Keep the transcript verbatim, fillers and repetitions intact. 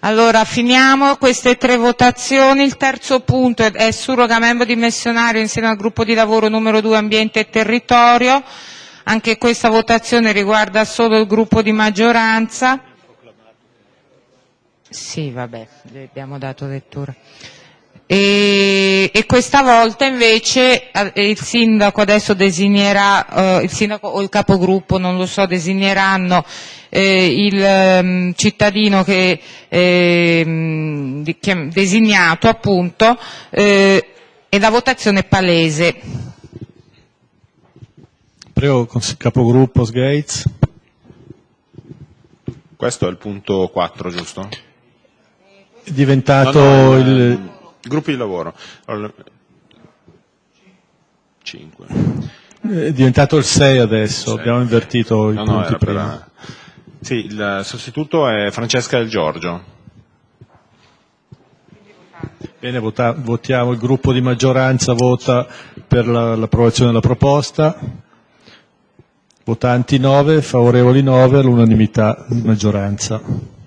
Allora, finiamo queste tre votazioni. Il terzo punto è, è surroga membro dimissionario insieme al gruppo di lavoro numero due Ambiente e Territorio. Anche questa votazione riguarda solo il gruppo di maggioranza. Sì, vabbè, le abbiamo dato lettura. E, e questa volta invece eh, il sindaco adesso designerà, eh, il sindaco o il capogruppo, non lo so, designeranno eh, il um, cittadino che eh, di, che, designato appunto eh, e la votazione è palese. Prego, capogruppo Sgates. Questo è il punto quattro, giusto? È diventato no, no, il... il... Gruppi di lavoro. cinque. È diventato il sei adesso, sei. Abbiamo invertito i no, punti no, prima. Per... Sì, il sostituto è Francesca Del Giorgio. Bene, vota... votiamo, il gruppo di maggioranza vota per la, l'approvazione della proposta. Votanti nove, favorevoli nove, all'unanimità di maggioranza.